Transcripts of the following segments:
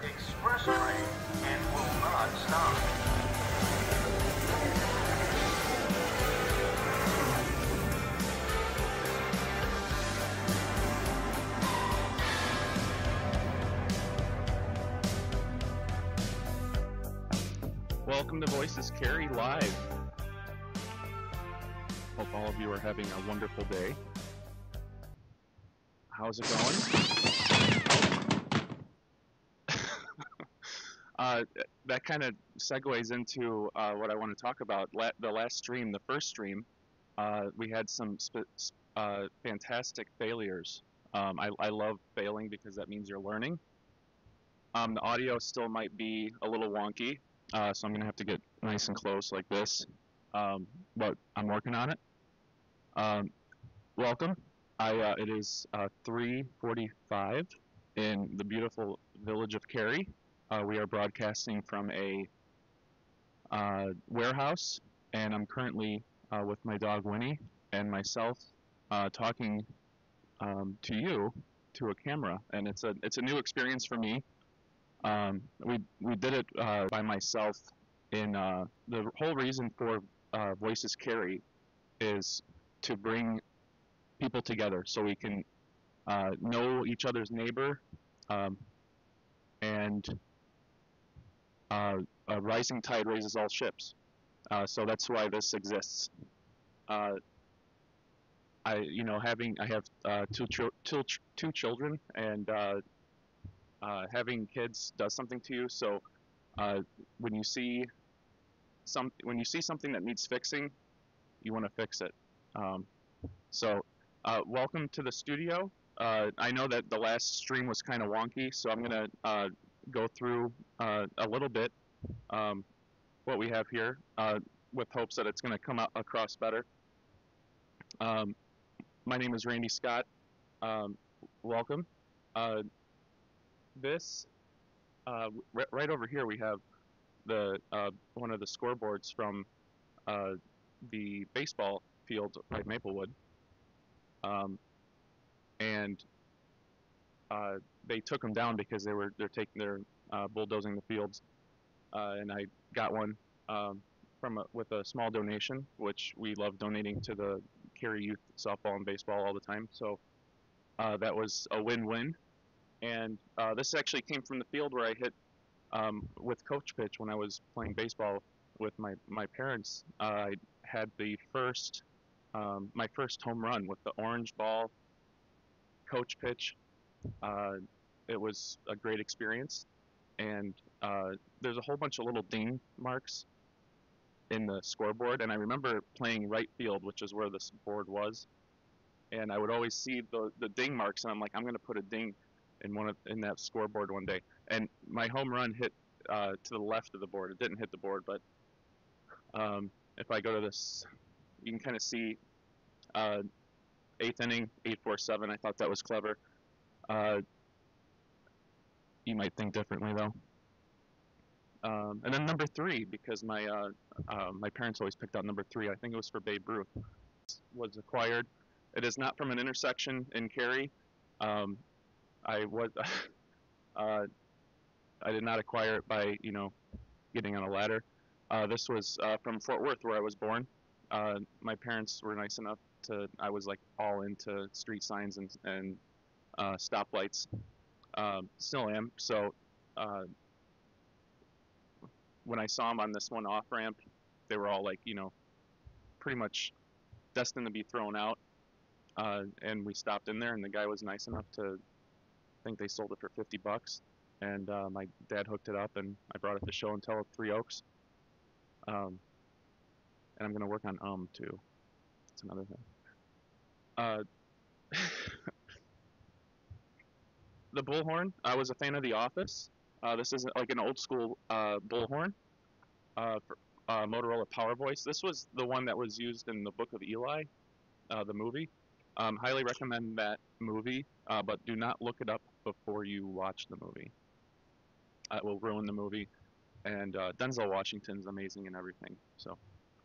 express train and will not stop. Welcome to Voices Carry Live. Hope all of you are having a wonderful day. How's it going? That kind of segues into what I want to talk about. The last stream, the first stream, we had some fantastic failures. I love failing because that means you're learning. The audio still might be a little wonky, so I'm going to have to get nice and close like this, but I'm working on it. Welcome. It is 3:45 in the beautiful village of Cary. We are broadcasting from a warehouse, and I'm currently with my dog Winnie and myself talking to you to a camera, and it's a new experience for me. We did it by myself. The whole reason for Voices Carry is to bring people together so we can know each other's neighbor, and a rising tide raises all ships. So that's why this exists. I have two children, and having kids does something to you. So when you see something that needs fixing, you want to fix it. Welcome to the studio. I know that the last stream was kind of wonky, so I'm gonna go through a little bit what we have here, with hopes that it's gonna come out across better. My name is Randy Scott. Welcome. Right over here we have the one of the scoreboards from the baseball field at Maplewood, and they took them down because they're bulldozing the fields, and I got one with a small donation, which we love donating to the Cary youth softball and baseball all the time. So that was a win-win. And this actually came from the field where I hit with coach pitch when I was playing baseball with my parents. I had my first home run with the orange ball coach pitch. It was a great experience, and there's a whole bunch of little ding marks in the scoreboard, and I remember playing right field, which is where this board was, and I would always see the ding marks, and I'm like, I'm going to put a ding in that scoreboard one day. And my home run hit to the left of the board. It didn't hit the board, but if I go to this, you can kind of see 8th inning, 8-4-7. I thought that was clever. You might think differently though. And then number 3, because my parents always picked out number 3. I think it was for Babe Ruth. Was acquired. It is not from an intersection in Cary. I did not acquire it by getting on a ladder. This was from Fort Worth, where I was born. My parents were nice enough I was like all into street signs and stoplights. Still am. So when I saw them on this one off ramp, they were all like, pretty much destined to be thrown out. And we stopped in there, and the guy was nice enough to think they sold it for $50. And my dad hooked it up, and I brought it to show and tell at Three Oaks. And I'm gonna work on too. That's another thing. The bullhorn. I was a fan of The Office. This is like an old school bullhorn for Motorola Power Voice. This was the one that was used in the Book of Eli, the movie. Highly recommend that movie, but do not look it up before you watch the movie. It will ruin the movie. And Denzel Washington's amazing and everything. So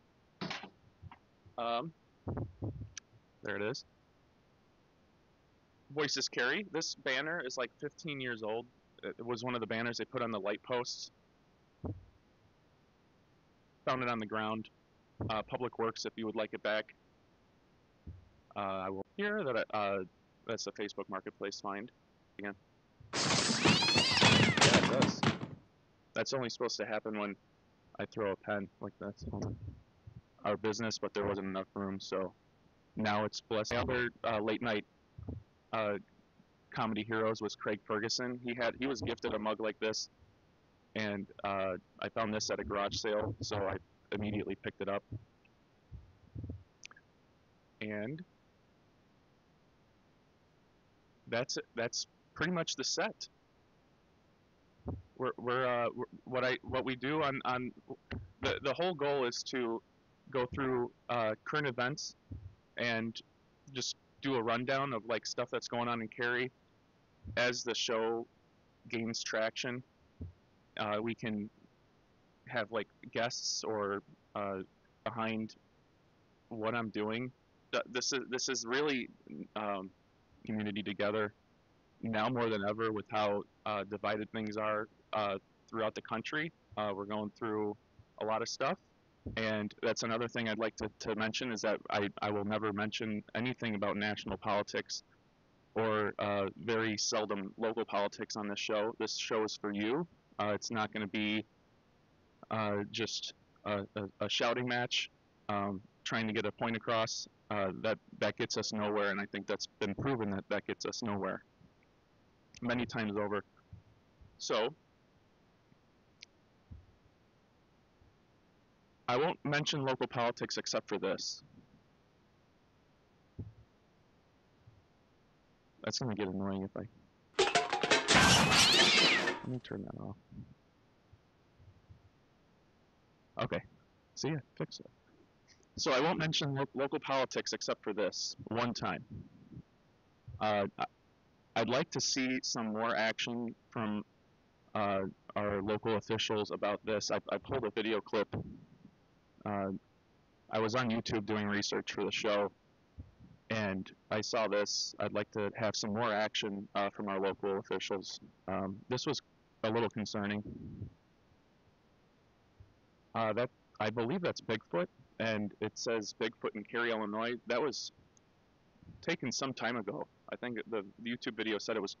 there it is. Voices Carry. This banner is like 15 years old. it was one of the banners they put on the light posts. Found it on the ground. Public Works, if you would like it back. I will here that that's a Facebook Marketplace find. Again. Yeah, it does. That's only supposed to happen when I throw a pen like that's our business, but there wasn't enough room, so now it's blessed. The other late night comedy heroes was Craig Ferguson. He was gifted a mug like this, and I found this at a garage sale, so I immediately picked it up. And that's pretty much the set. What we do on the whole goal is to go through current events and just do a rundown of like stuff that's going on in Cary. As the show gains traction, we can have like guests or behind what I'm doing. This is really community together now more than ever with how divided things are throughout the country. We're going through a lot of stuff, and that's another thing I'd like to mention is that I will never mention anything about national politics or very seldom local politics on this show. This show is for you. It's not going to be just a shouting match, trying to get a point across. That gets us nowhere, and I think that's been proven that gets us nowhere many times over. So I won't mention local politics except for this. That's going to get annoying if let me turn that off. Okay, see ya, fix it. So I won't mention local politics except for this one time. I'd like to see some more action from our local officials about this. I pulled a video clip. I was on YouTube doing research for the show, and I saw this. I'd like to have some more action from our local officials. This was a little concerning. I believe that's Bigfoot, and it says Bigfoot in Cary, Illinois. That was taken some time ago. I think the YouTube video said it was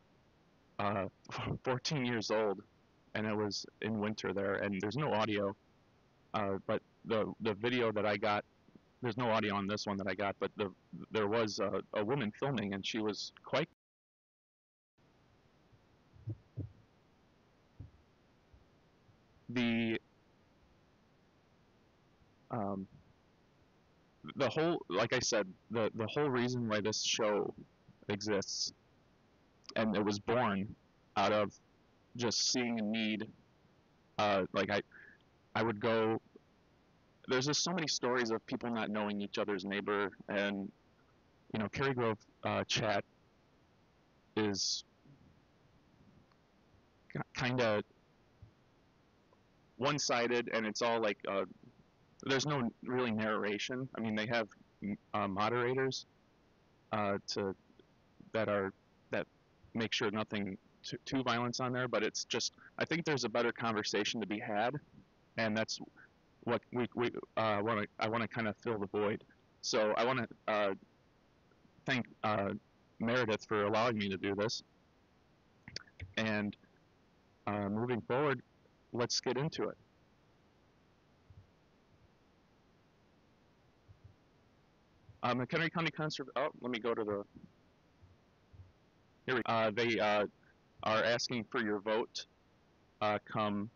14 years old, and it was in winter there, and there's no audio. But the video that I got, there's no audio on this one that I got, but there was a woman filming, and she was quite the whole, like I said, the whole reason why this show exists, and it was born out of just seeing a need. Like I would go. There's just so many stories of people not knowing each other's neighbor, and Cary Grove chat is kind of one-sided, and it's all like there's no really narration. I mean, they have moderators that make sure nothing too violence on there, but it's just I think there's a better conversation to be had, and that's what I want to kind of fill the void. So I want to thank Meredith for allowing me to do this, and moving forward, let's get into it. McHenry County Conservation. Oh, let me go to the. Here we go. They are asking for your vote come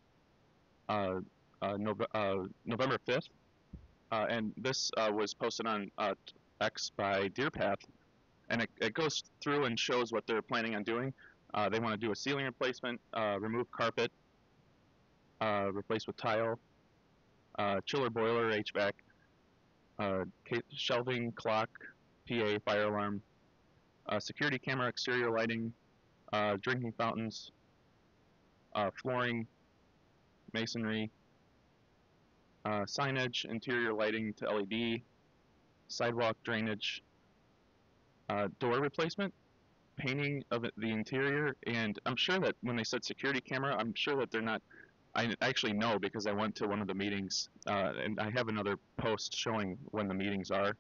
November 5th, and this was posted on X by DeerPath, and it goes through and shows what they're planning on doing. They want to do a ceiling replacement, remove carpet, replace with tile, chiller, boiler, HVAC, shelving, clock, PA, fire alarm, security camera, exterior lighting, drinking fountains, flooring, masonry, signage, interior lighting to LED, sidewalk drainage, door replacement, painting of the interior, and I'm sure that when they said security camera, I'm sure that they're not. I actually know because I went to one of the meetings, and I have another post showing when the meetings are.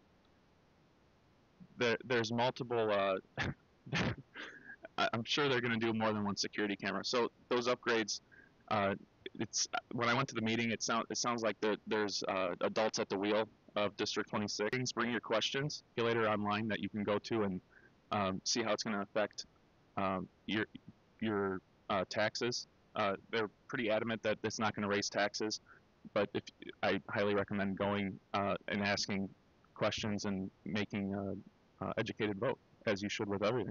There's multiple. I'm sure they're going to do more than one security camera. So those upgrades, uh, it's when I went to the meeting, it sounds like there's adults at the wheel of District 26. Bring your questions. Calculator online that you can go to and see how it's going to affect your taxes. They're pretty adamant that it's not going to raise taxes, but I highly recommend going and asking questions and making educated vote, as you should with everything.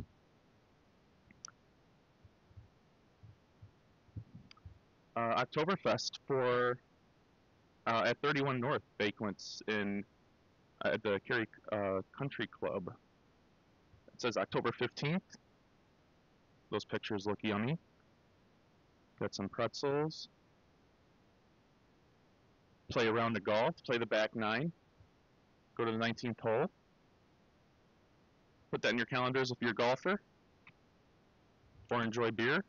Oktoberfest for at 31 North Banquets in at the Cary Country Club. It says October 15th. Those pictures look yummy. Got some pretzels. Play a round of golf. Play the back nine. Go to the 19th hole. Put that in your calendars if you're a golfer. Or enjoy beer.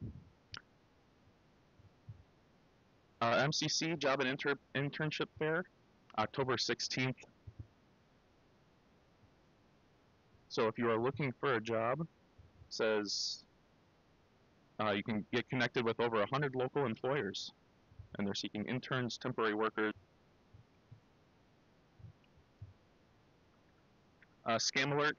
MCC Job and Internship Fair, October 16th. So if you are looking for a job, it says you can get connected with over 100 local employers, and they're seeking interns, temporary workers. Scam alert.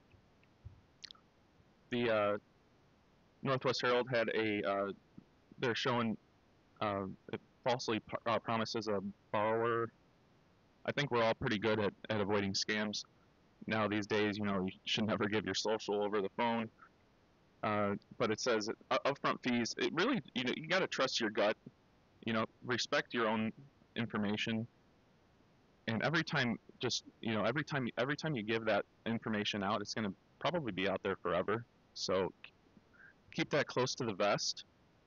The Northwest Herald had they're showing it falsely promises a borrower. I think we're all pretty good at avoiding scams now these days. You should never give your social over the phone. But it says upfront fees. It really, you got to trust your gut. Respect your own information. And every time, every time you give that information out, it's going to probably be out there forever. So keep that close to the vest.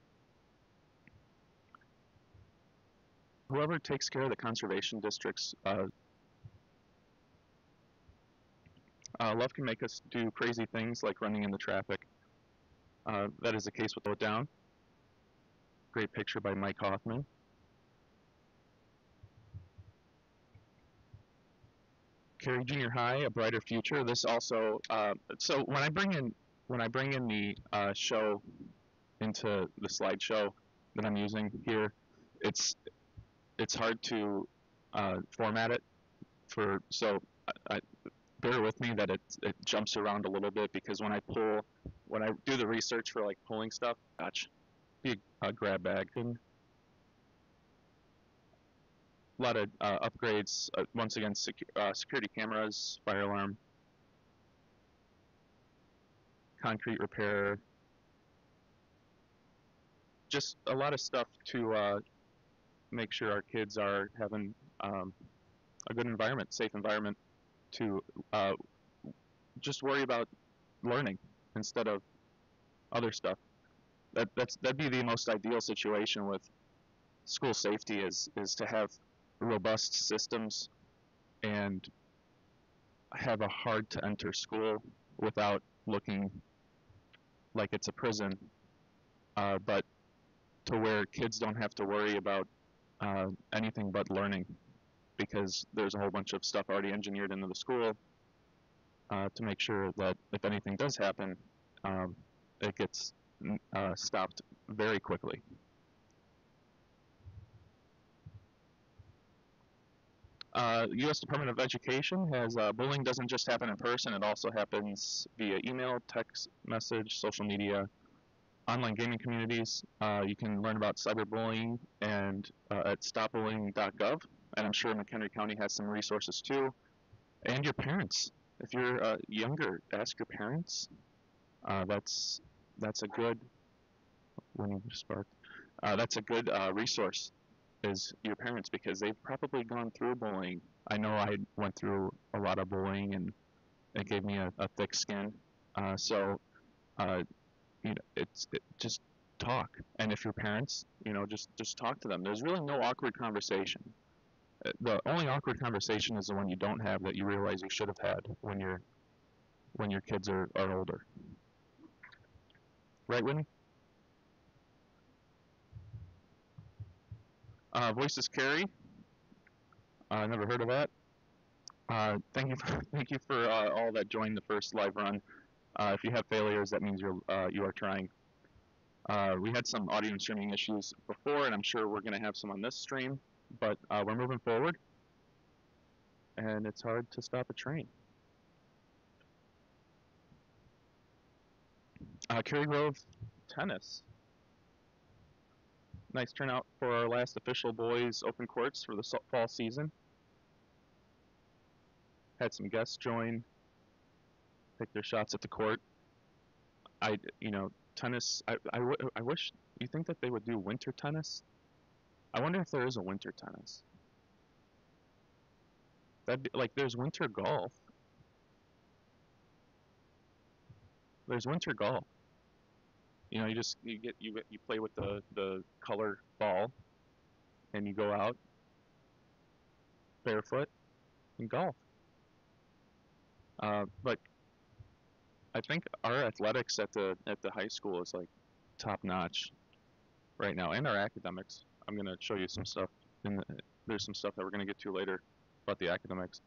Whoever takes care of the conservation districts, love can make us do crazy things like running into traffic. That is the case with Slow It Down. Great picture by Mike Hoffman. Cary Junior High, A Brighter Future. This also, so when I bring in the show into the slideshow that I'm using here, it's hard to format it so bear with me that it jumps around a little bit, because when I do the research for like pulling stuff, be a grab bag. And a lot of upgrades, once again, security cameras, fire alarm, concrete repair, just a lot of stuff to make sure our kids are having a good environment, safe environment to just worry about learning instead of other stuff. That'd be the most ideal situation with school safety is to have robust systems and have a hard to enter school without looking like it's a prison, but to where kids don't have to worry about anything but learning, because there's a whole bunch of stuff already engineered into the school to make sure that if anything does happen, it gets stopped very quickly. U.S. Department of Education has bullying doesn't just happen in person, it also happens via email, text message, social media, online gaming communities. You can learn about cyberbullying and at stopbullying.gov, and I'm sure McHenry County has some resources too. And your parents. If you're younger, ask your parents. That's a good that's a good resource, is your parents, because they've probably gone through bullying. I know I went through a lot of bullying, and it gave me a thick skin. So just talk. And if your parents, just talk to them. There's really no awkward conversation. The only awkward conversation is the one you don't have that you realize you should have had when your kids are older. Right, Whitney? Voices Carry. Never heard of that. Thank you for all that joined the first live run. If you have failures, that means you are trying. We had some audio and streaming issues before, and I'm sure we're going to have some on this stream, but we're moving forward, and it's hard to stop a train. Cary Grove tennis. Nice turnout for our last official boys open courts for the fall season. Had some guests join, take their shots at the court. Tennis. I wish. You think that they would do winter tennis? I wonder if there is a winter tennis. That'd be like there's winter golf. There's winter golf. You play with the color ball, and you go out barefoot and golf. But I think our athletics at the high school is like top notch right now, and our academics. I'm gonna show you some stuff. There's some stuff that we're gonna get to later about the academics.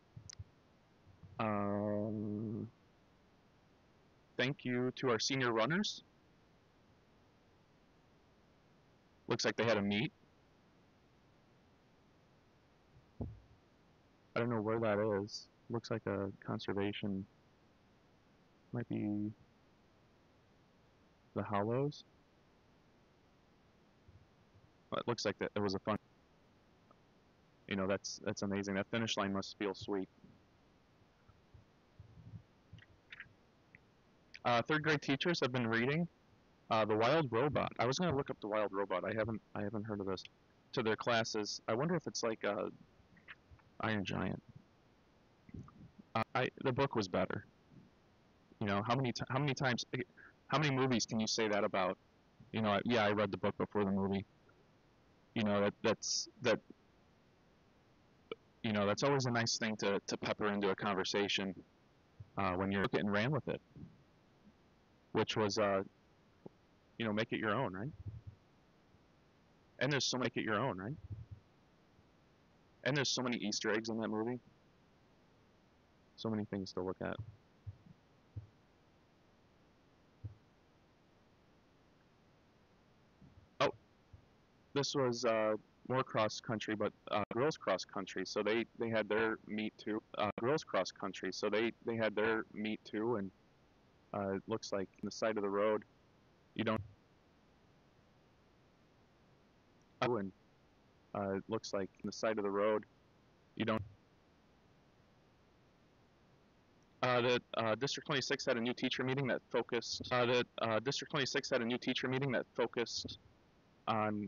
Thank you to our senior runners. Looks like they had a meet. I don't know where that is. Looks like a conservation. Might be the Hollows. Well, it looks like that it was a fun. That's amazing. That finish line must feel sweet. Third grade teachers have been reading The Wild Robot. I was gonna look up The Wild Robot. I haven't heard of this. To their classes. I wonder if it's like Iron Giant. The book was better. How many times, how many movies can you say that about? Yeah, I read the book before the movie. That's always a nice thing to pepper into a conversation when you're getting ran with it, which was make it your own, right? And there's so make it your own, right? And there's so many Easter eggs in that movie. So many things to look at. Oh, this was more cross country, but girls cross country. So they had their meet too. Girls cross country. So they had their meet too, and it looks like on the side of the road, you don't. And it looks like on the side of the road, you don't. District 26 had a new teacher meeting that focused. District 26 had a new teacher meeting that focused on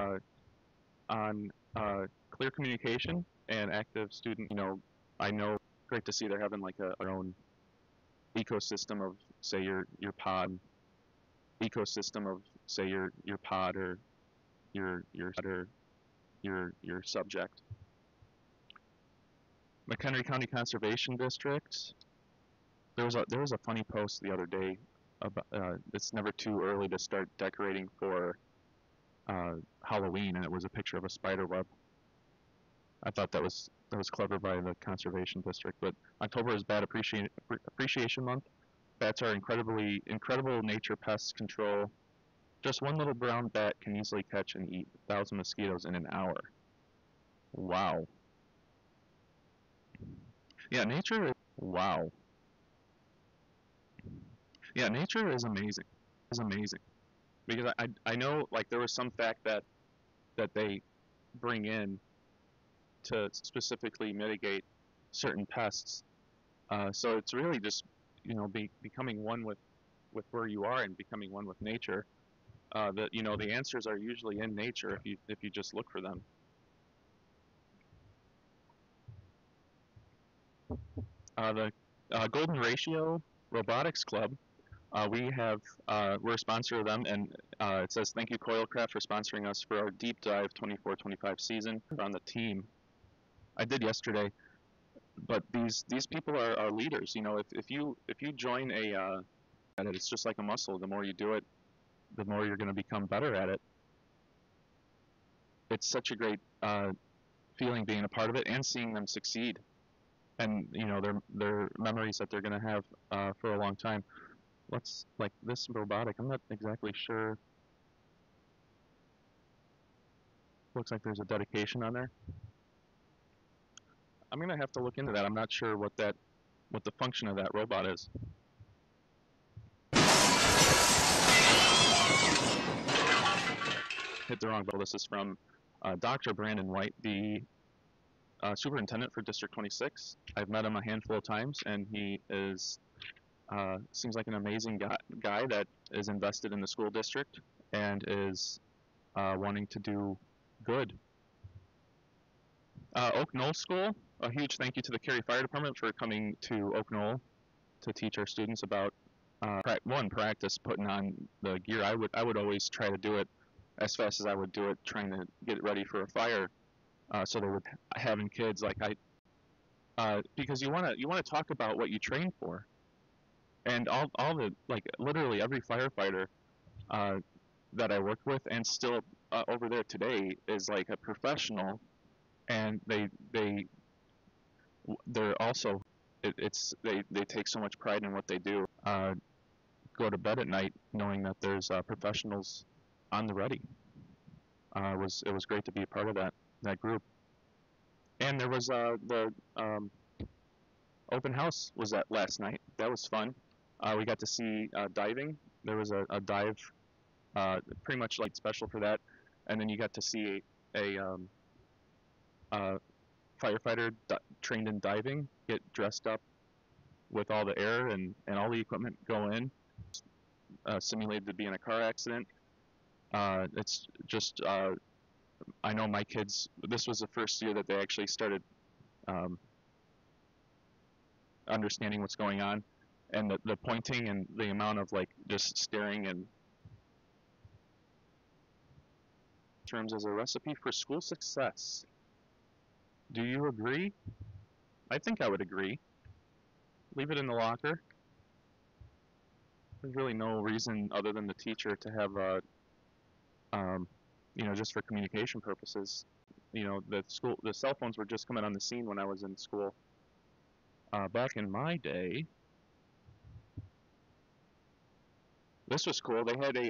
clear communication and active student. I know great to see they're having like their own ecosystem of say your pod, ecosystem of say your pod or your subject. McHenry County Conservation District. There was a funny post the other day about it's never too early to start decorating for Halloween, and it was a picture of a spider web. I thought that was clever by the conservation district. But October is Bat Appreciation Month. Bats are incredible nature pests control. Just one little brown bat can easily catch and eat 1,000 mosquitoes in an hour. Wow. Yeah, nature is wow. Yeah, nature is amazing. Is amazing. Because I know like there was some fact that they bring in to specifically mitigate certain pests. So it's really just becoming one with where you are and becoming one with nature. The answers are usually in nature if you just look for them. The Golden Ratio Robotics Club. We're a sponsor of them, and it says thank you Coilcraft for sponsoring us for our deep dive 24-25 season on the team. I did yesterday, but these people are leaders. If you join at it. It's just like a muscle. The more you do it, the more you're going to become better at it. It's such a great feeling being a part of it and seeing them succeed, and their memories that they're going to have for a long time. Let's like this robotic. I'm not exactly sure. Looks like there's a dedication on there. I'm gonna have to look into that. I'm not sure what the function of that robot is. Hit the wrong button. This is from Dr. Brandon White, the superintendent for District 26. I've met him a handful of times, and he seems like an amazing guy that is invested in the school district and is wanting to do good. Oak Knoll School, a huge thank you to the Cary Fire Department for coming to Oak Knoll to teach our students about practice putting on the gear. I would always try to do it as fast as I would do it, trying to get ready for a fire. So they would having kids like because you want to talk about what you train for, and all the like literally every firefighter that I worked with and still over there today is like a professional, and they're also they take so much pride in what they do. Go to bed at night knowing that there's professionals on the ready. It was great to be a part of that group. And there was the open house was that last night. That was fun. We got to see diving. There was a dive, pretty much like special for that, and then you got to see a firefighter trained in diving get dressed up with all the air and all the equipment go in, simulated to be in a car accident. It's just I know my kids. This was the first year that they actually started understanding what's going on, and the pointing and the amount of like just staring and terms as a recipe for school success. Do you agree? I think I would agree. Leave it in the locker. There's really no reason other than the teacher to have a, just for communication purposes. The cell phones were just coming on the scene when I was in school. Back in my day, this was cool. They had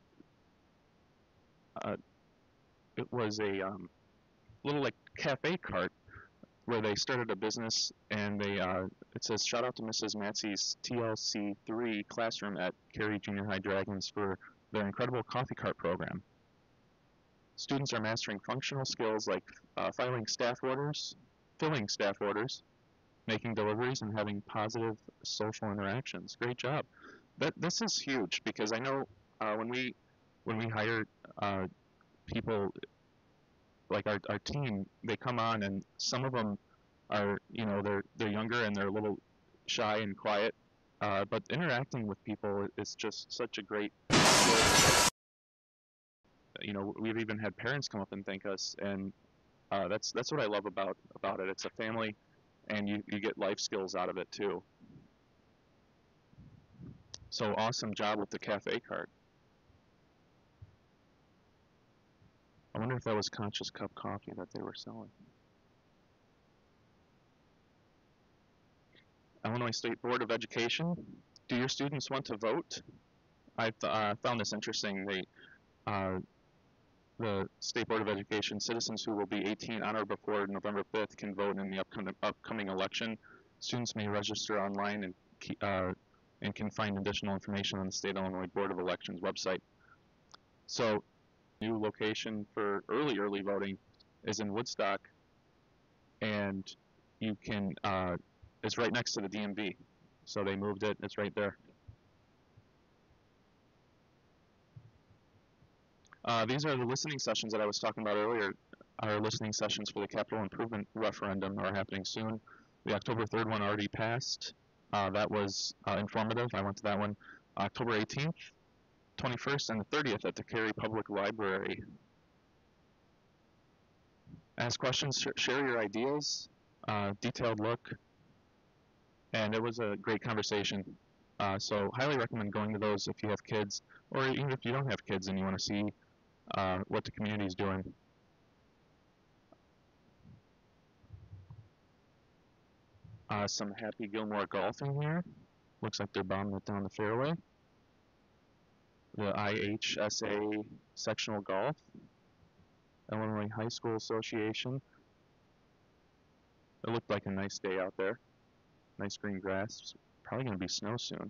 it was a little like cafe cart where they started a business, and it says shout out to Mrs. Matsey's TLC3 classroom at Cary Junior High Dragons for their incredible coffee cart program. Students are mastering functional skills like filling staff orders, making deliveries, and having positive social interactions. Great job. This is huge because I know when we hire people like our team, they come on and some of them are they're younger and they're a little shy and quiet, but interacting with people is just such a great skill. We've even had parents come up and thank us, and that's what I love about it. It's a family, and you get life skills out of it too. So awesome job with the cafe cart. I wonder if that was Conscious Cup coffee that they were selling. Illinois State Board of Education. Do your students want to vote? I found this interesting. The State Board of Education, citizens who will be 18 on or before November 5th can vote in the upcoming election. Students may register online and can find additional information on the State Illinois Board of Elections website. So, new location for early voting is in Woodstock, and you can it's right next to the DMV. So they moved it. It's right there. These are the listening sessions that I was talking about earlier. Our listening sessions for the capital improvement referendum are happening soon. The October 3rd one already passed. That was informative. I went to that one. October 18th, 21st, and the 30th at the Cary Public Library. Ask questions, share your ideas, detailed look, and it was a great conversation. So highly recommend going to those if you have kids, or even if you don't have kids and you want to see what the community is doing. Some Happy Gilmore golfing here. Looks like they're bombing it down the fairway. The IHSA sectional golf, Illinois High School Association. It looked like a nice day out there. Nice green grass. Probably going to be snow soon.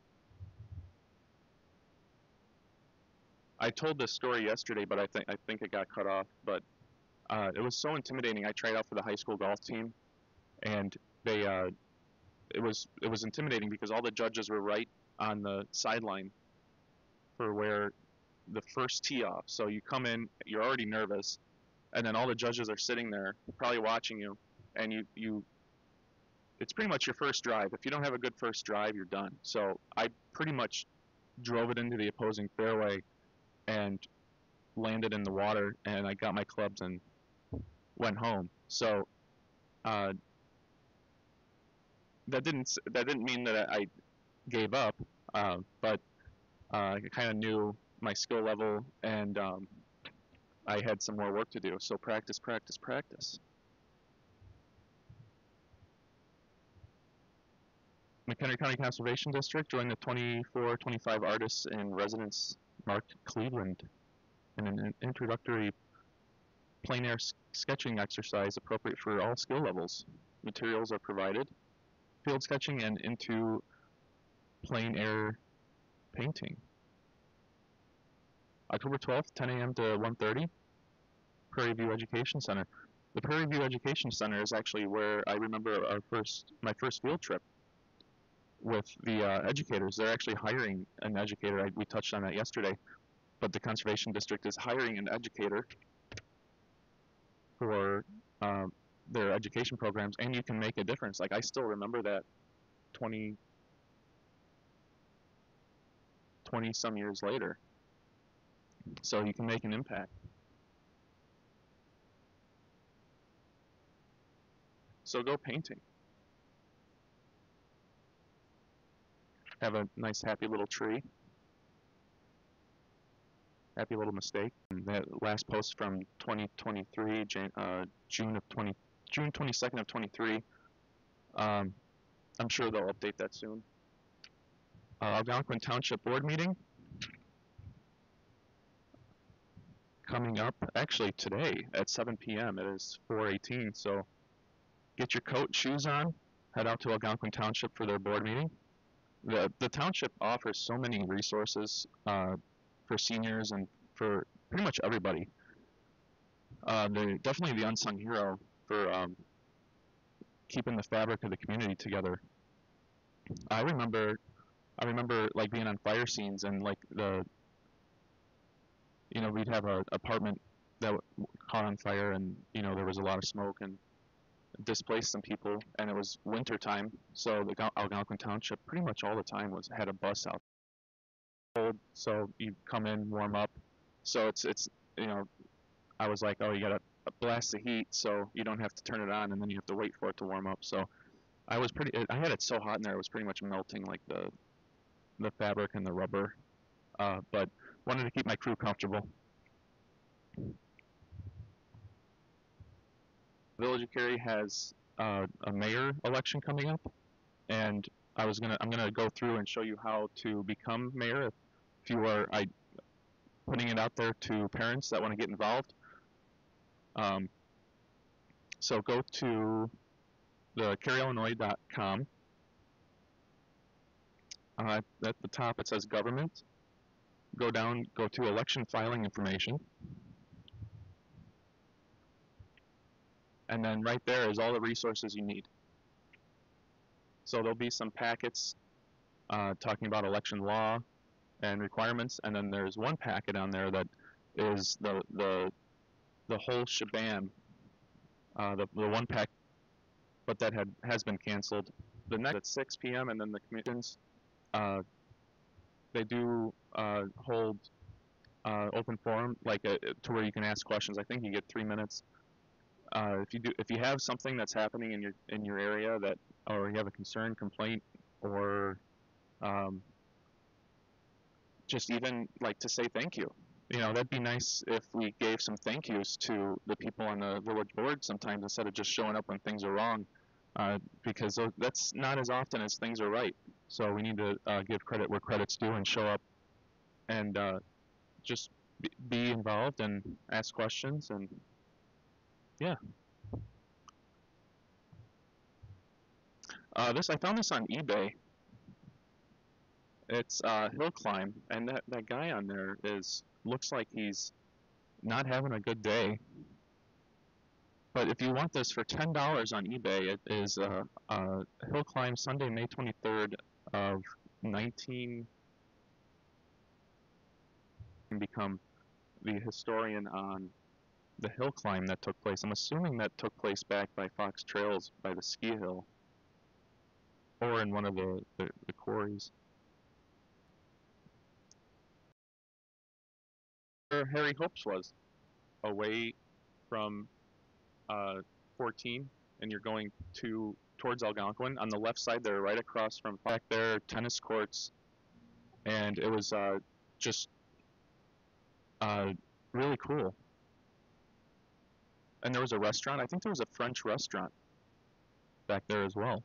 I told this story yesterday, but I think it got cut off. But it was so intimidating. I tried out for the high school golf team, and they it was intimidating because all the judges were right on the sideline for where the first tee off. So you come in, you're already nervous, and then all the judges are sitting there, probably watching you, and it's pretty much your first drive. If you don't have a good first drive, you're done. So I pretty much drove it into the opposing fairway and landed in the water, and I got my clubs and went home. So that didn't mean that I gave up, but I kind of knew my skill level, and I had some more work to do. So practice, practice, practice. McHenry County Conservation District joined the 24-25 Artists in Residence Mark Cleveland in an introductory plein air sketching exercise appropriate for all skill levels. Materials are provided, field sketching and into plein air painting. October 12th, 10 a.m. to 1:30, Prairie View Education Center. The Prairie View Education Center is actually where I remember my first field trip with the educators. They're actually hiring an educator. We touched on that yesterday, but the Conservation District is hiring an educator for their education programs, and you can make a difference. Like, I still remember that 20 some years later. So you can make an impact. So go painting. Have a nice happy little tree. Happy little mistake. And that last post from 2023, June 22nd of 23. I'm sure they'll update that soon. Algonquin Township Board meeting coming up actually today at 7 p.m. It is 4:18, so get your coat and shoes on, head out to Algonquin Township for their board meeting. The township offers so many resources for seniors and for pretty much everybody. They're definitely the unsung hero for keeping the fabric of the community together. I remember like being on fire scenes, and like we'd have an apartment that caught on fire, and there was a lot of smoke and displaced some people, and it was winter time, so the Algonquin Township pretty much all the time had a bus out cold, so you come in, warm up. So it's I was like, oh, you gotta blast the heat so you don't have to turn it on, and then you have to wait for it to warm up. So I had it so hot in there, it was pretty much melting, like the fabric and the rubber, but wanted to keep my crew comfortable. Village of Cary has a mayor election coming up, and I'm gonna go through and show you how to become mayor if you are putting it out there to parents that want to get involved. So go to the caryillinois.com. At the top it says government. Go to election filing information. And then right there is all the resources you need. So there'll be some packets talking about election law and requirements, and then there's one packet on there that is the whole shebang, the one pack, but that has been canceled. The next at 6 p.m. and then the commissions, they do hold open forum, like to where you can ask questions. I think you get 3 minutes. If you have something that's happening in your area or you have a concern, complaint, or Just even like to say thank you. You know, that'd be nice if we gave some thank yous to the people on the village board sometimes instead of just showing up when things are wrong, because that's not as often as things are right. So we need to give credit where credit's due and show up and just be involved and ask questions and yeah. I found this on eBay. It's hill climb, and that guy on there looks like he's not having a good day. But if you want this for $10 on eBay, it is hill climb Sunday, May 23rd of 19. And become the historian on the hill climb that took place. I'm assuming that took place back by Fox Trails by the ski hill, or in one of the quarries. Where Harry Hopes was, away from 14, and you're going towards Algonquin. On the left side there, right across from back there, tennis courts, and it was just really cool. And there was a restaurant. I think there was a French restaurant back there as well.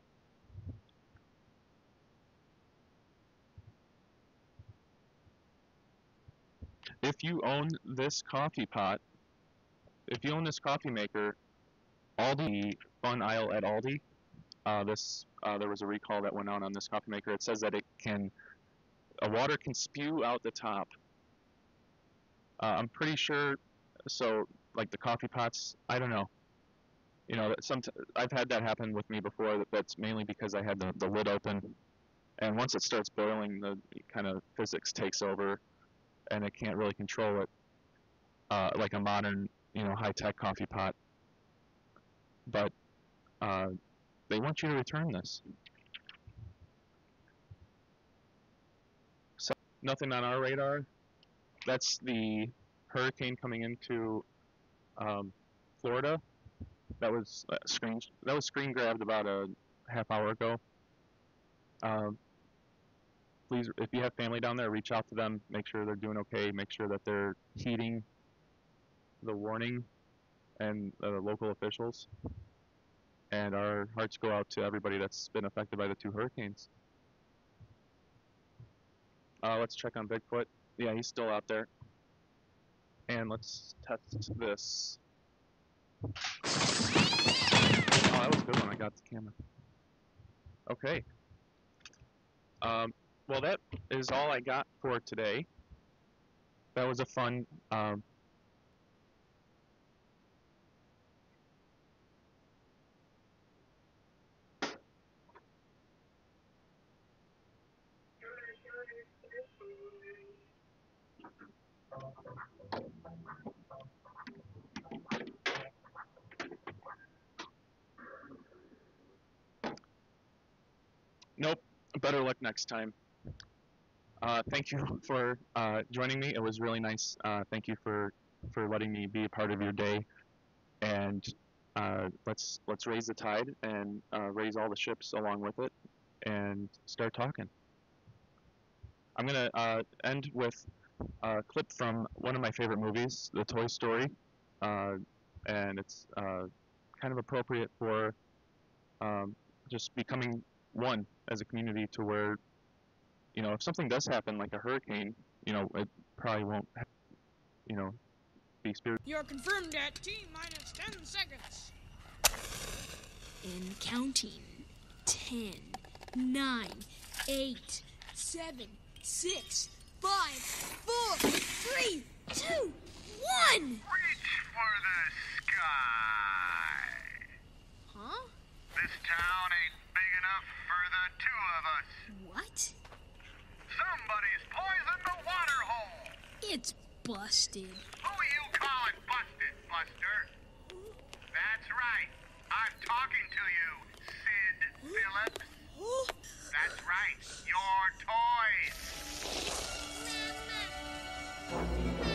If you own this coffee pot, if you own this coffee maker, Aldi fun aisle at Aldi, there was a recall that went out on this coffee maker. It says that water can spew out the top. I'm pretty sure. So like the coffee pots, I don't know. You know, I've had that happen with me before. That's mainly because I had the lid open, and once it starts boiling, the kind of physics takes over, and it can't really control it like a modern, high-tech coffee pot. But they want you to return this. So nothing on our radar. That's the hurricane coming into Florida. That was screen grabbed about a half hour ago. Please, if you have family down there, reach out to them. Make sure they're doing okay. Make sure that they're heeding the warning and local officials. And our hearts go out to everybody that's been affected by the 2 hurricanes. Let's check on Bigfoot. Yeah, he's still out there. And let's test this. Oh, that was good when I got the camera. Okay. Well, that is all I got for today. That was a fun Nope. Better luck next time. Thank you for joining me. It was really nice. Thank you for letting me be a part of your day. And let's raise the tide and raise all the ships along with it and start talking. I'm gonna end with a clip from one of my favorite movies, the Toy Story, and it's kind of appropriate for just becoming one as a community, to where, if something does happen like a hurricane, it probably won't, be spirit. You're confirmed at T-minus 10 seconds. And counting. 10, 9, 8, 7, 6, 5, 4, 3, 2, 1! Reach for the sky. Huh? This town ain't big enough for the 2 of us. What? Somebody's poisoned the water hole. It's busted. Who you calling busted, Buster? That's right. I'm talking to you, Sid Phillips. That's right. Your toys.